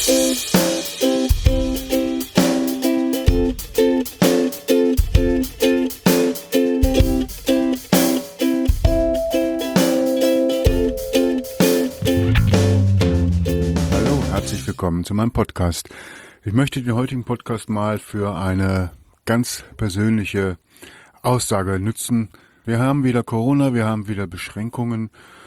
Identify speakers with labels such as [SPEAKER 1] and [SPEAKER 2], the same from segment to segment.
[SPEAKER 1] Herzlich willkommen zu meinem Podcast. Ich möchte den heutigen Podcast mal für eine ganz persönliche Aussage nutzen. Wir haben wieder Corona, wir haben wieder Beschränkungen.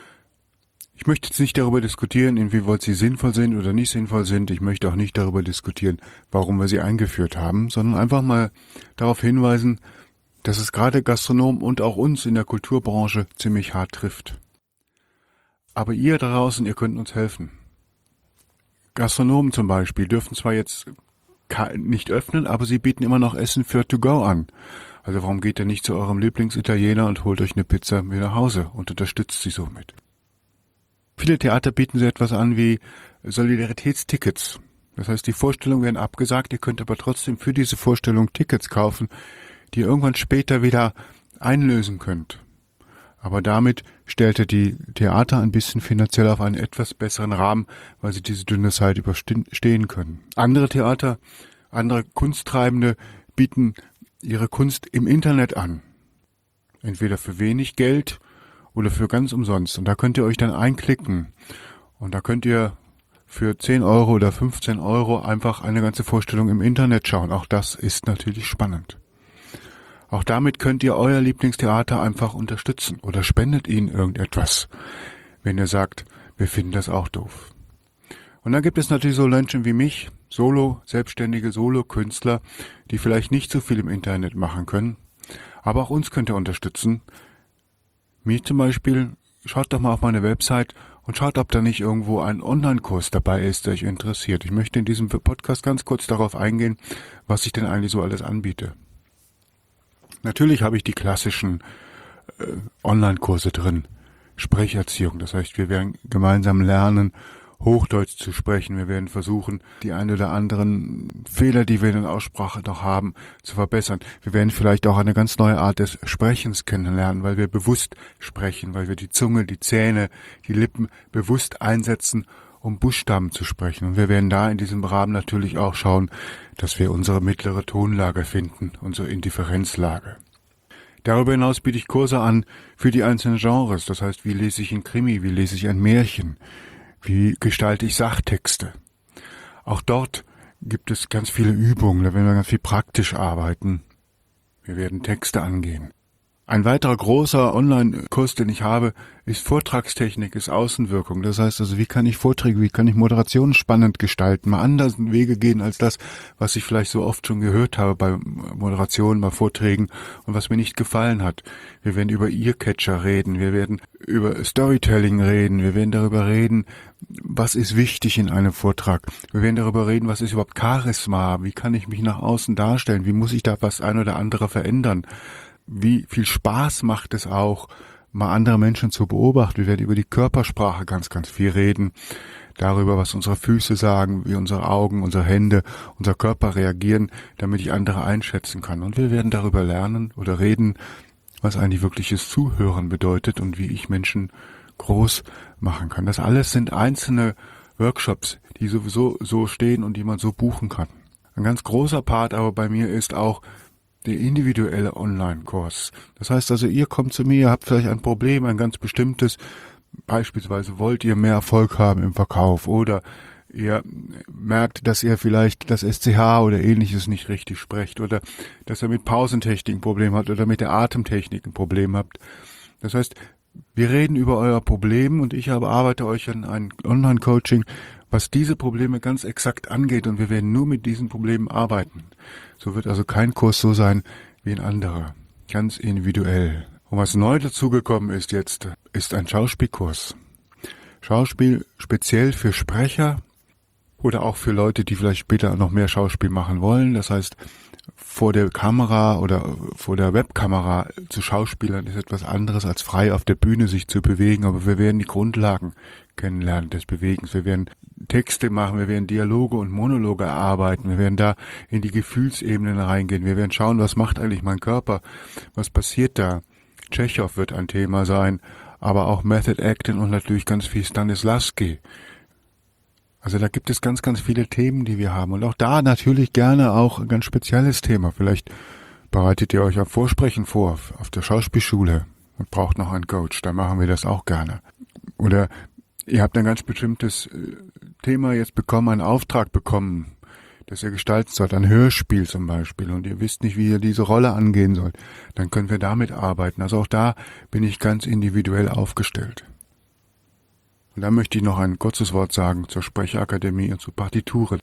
[SPEAKER 1] Ich möchte jetzt nicht darüber diskutieren, inwieweit sie sinnvoll sind oder nicht sinnvoll sind. Ich möchte auch nicht darüber diskutieren, warum wir sie eingeführt haben, sondern einfach mal darauf hinweisen, dass es gerade Gastronomen und auch uns in der Kulturbranche ziemlich hart trifft. Aber ihr da draußen, ihr könnt uns helfen. Gastronomen zum Beispiel dürfen zwar jetzt nicht öffnen, aber sie bieten immer noch Essen für To-Go an. Also warum geht ihr nicht zu eurem Lieblingsitaliener und holt euch eine Pizza mit nach Hause und unterstützt sie somit? Viele Theater bieten so etwas an wie Solidaritätstickets. Das heißt, die Vorstellungen werden abgesagt, ihr könnt aber trotzdem für diese Vorstellung Tickets kaufen, die ihr irgendwann später wieder einlösen könnt. Aber damit stellt er die Theater ein bisschen finanziell auf einen etwas besseren Rahmen, weil sie diese dünne Zeit überstehen können. Andere Theater, andere Kunsttreibende bieten ihre Kunst im Internet an. Entweder für wenig Geld oder für ganz umsonst. Und da könnt ihr euch dann einklicken. Und da könnt ihr für 10 Euro oder 15 Euro einfach eine ganze Vorstellung im Internet schauen. Auch das ist natürlich spannend. Auch damit könnt ihr euer Lieblingstheater einfach unterstützen oder spendet ihnen irgendetwas, wenn ihr sagt, wir finden das auch doof. Und dann gibt es natürlich so Menschen wie mich, selbstständige Solo-Künstler, die vielleicht nicht so viel im Internet machen können, aber auch uns könnt ihr unterstützen. Mich zum Beispiel, schaut doch mal auf meine Website und schaut, ob da nicht irgendwo ein Online-Kurs dabei ist, der euch interessiert. Ich möchte in diesem Podcast ganz kurz darauf eingehen, was ich denn eigentlich so alles anbiete. Natürlich habe ich die klassischen Online-Kurse drin, Sprecherziehung. Das heißt, wir werden gemeinsam lernen, Hochdeutsch zu sprechen. Wir werden versuchen, die ein oder anderen Fehler, die wir in der Aussprache noch haben, zu verbessern. Wir werden vielleicht auch eine ganz neue Art des Sprechens kennenlernen, weil wir bewusst sprechen, weil wir die Zunge, die Zähne, die Lippen bewusst einsetzen, um Buchstaben zu sprechen. Und wir werden da in diesem Rahmen natürlich auch schauen, dass wir unsere mittlere Tonlage finden, unsere Indifferenzlage. Darüber hinaus biete ich Kurse an für die einzelnen Genres. Das heißt, wie lese ich ein Krimi, wie lese ich ein Märchen, wie gestalte ich Sachtexte. Auch dort gibt es ganz viele Übungen, da werden wir ganz viel praktisch arbeiten. Wir werden Texte angehen. Ein weiterer großer Online-Kurs, den ich habe, ist Vortragstechnik, ist Außenwirkung. Das heißt also, wie kann ich Vorträge, wie kann ich Moderationen spannend gestalten, mal anders Wege gehen als das, was ich vielleicht so oft schon gehört habe bei Moderationen, bei Vorträgen und was mir nicht gefallen hat. Wir werden über Earcatcher reden, wir werden über Storytelling reden, wir werden darüber reden, was ist wichtig in einem Vortrag. Wir werden darüber reden, was ist überhaupt Charisma, wie kann ich mich nach außen darstellen, wie muss ich da was ein oder andere verändern. Wie viel Spaß macht es auch, mal andere Menschen zu beobachten. Wir werden über die Körpersprache ganz, ganz viel reden. Darüber, was unsere Füße sagen, wie unsere Augen, unsere Hände, unser Körper reagieren, damit ich andere einschätzen kann. Und wir werden darüber lernen oder reden, was eigentlich wirkliches Zuhören bedeutet und wie ich Menschen groß machen kann. Das alles sind einzelne Workshops, die sowieso so stehen und die man so buchen kann. Ein ganz großer Part aber bei mir ist auch der individuelle Online-Kurs. Das heißt also, ihr kommt zu mir, ihr habt vielleicht ein Problem, ein ganz bestimmtes, beispielsweise wollt ihr mehr Erfolg haben im Verkauf oder ihr merkt, dass ihr vielleicht das SCH oder ähnliches nicht richtig sprecht oder dass ihr mit Pausentechnik ein Problem habt oder mit der Atemtechnik ein Problem habt. Das heißt, wir reden über euer Problem und ich arbeite euch an ein Online-Coaching, was diese Probleme ganz exakt angeht und wir werden nur mit diesen Problemen arbeiten. So wird also kein Kurs so sein wie ein anderer, ganz individuell. Und was neu dazugekommen ist jetzt, ist ein Schauspielkurs. Schauspiel speziell für Sprecher oder auch für Leute, die vielleicht später noch mehr Schauspiel machen wollen. Das heißt, vor der Kamera oder vor der Webkamera zu Schauspielern ist etwas anderes als frei auf der Bühne sich zu bewegen, aber wir werden die Grundlagen kennenlernen des Bewegens. Wir werden Texte machen, wir werden Dialoge und Monologe erarbeiten, wir werden da in die Gefühlsebenen reingehen, wir werden schauen, was macht eigentlich mein Körper, was passiert da. Tschechow wird ein Thema sein, aber auch Method Acting und natürlich ganz viel Stanislavski. Also da gibt es ganz, ganz viele Themen, die wir haben. Und auch da natürlich gerne auch ein ganz spezielles Thema. Vielleicht bereitet ihr euch auf Vorsprechen vor, auf der Schauspielschule und braucht noch einen Coach. Dann machen wir das auch gerne. Oder ihr habt ein ganz bestimmtes Thema jetzt bekommen, einen Auftrag bekommen, das ihr gestalten sollt, ein Hörspiel zum Beispiel, und ihr wisst nicht, wie ihr diese Rolle angehen sollt. Dann können wir damit arbeiten. Also auch da bin ich ganz individuell aufgestellt. Und dann möchte ich noch ein kurzes Wort sagen zur Sprechakademie und zu Partituren.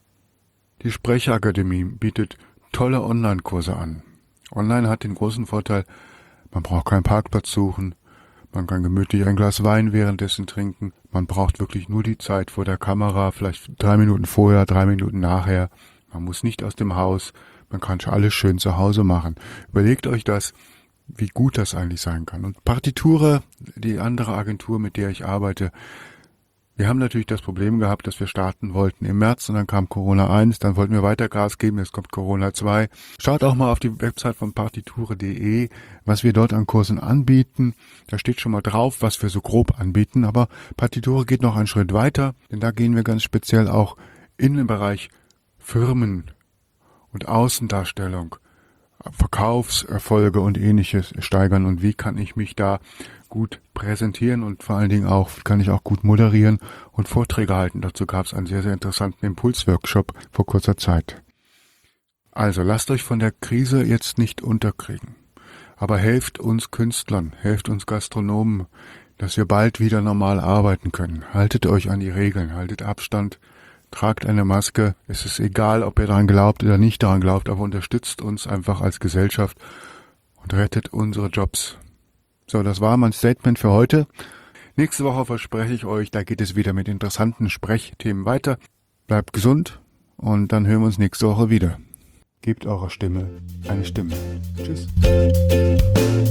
[SPEAKER 1] Die Sprechakademie bietet tolle Online-Kurse an. Online hat den großen Vorteil, man braucht keinen Parkplatz suchen, man kann gemütlich ein Glas Wein währenddessen trinken, man braucht wirklich nur die Zeit vor der Kamera, vielleicht 3 Minuten vorher, 3 Minuten nachher. Man muss nicht aus dem Haus, man kann alles schön zu Hause machen. Überlegt euch das, wie gut das eigentlich sein kann. Und Partiture, die andere Agentur, mit der ich arbeite, wir haben natürlich das Problem gehabt, dass wir starten wollten im März und dann kam Corona 1, dann wollten wir weiter Gas geben, jetzt kommt Corona 2. Schaut auch mal auf die Website von partiture.de, was wir dort an Kursen anbieten. Da steht schon mal drauf, was wir so grob anbieten, aber Partiture geht noch einen Schritt weiter, denn da gehen wir ganz speziell auch in den Bereich Firmen und Außendarstellung, Verkaufserfolge und Ähnliches steigern und wie kann ich mich da gut präsentieren und vor allen Dingen auch, kann ich auch gut moderieren und Vorträge halten. Dazu gab es einen sehr, sehr interessanten Impulsworkshop vor kurzer Zeit. Also lasst euch von der Krise jetzt nicht unterkriegen, aber helft uns Künstlern, helft uns Gastronomen, dass wir bald wieder normal arbeiten können. Haltet euch an die Regeln, haltet Abstand, tragt eine Maske. Es ist egal, ob ihr daran glaubt oder nicht daran glaubt, aber unterstützt uns einfach als Gesellschaft und rettet unsere Jobs. So, das war mein Statement für heute. Nächste Woche verspreche ich euch, da geht es wieder mit interessanten Sprechthemen weiter. Bleibt gesund und dann hören wir uns nächste Woche wieder. Gebt eurer Stimme eine Stimme. Tschüss.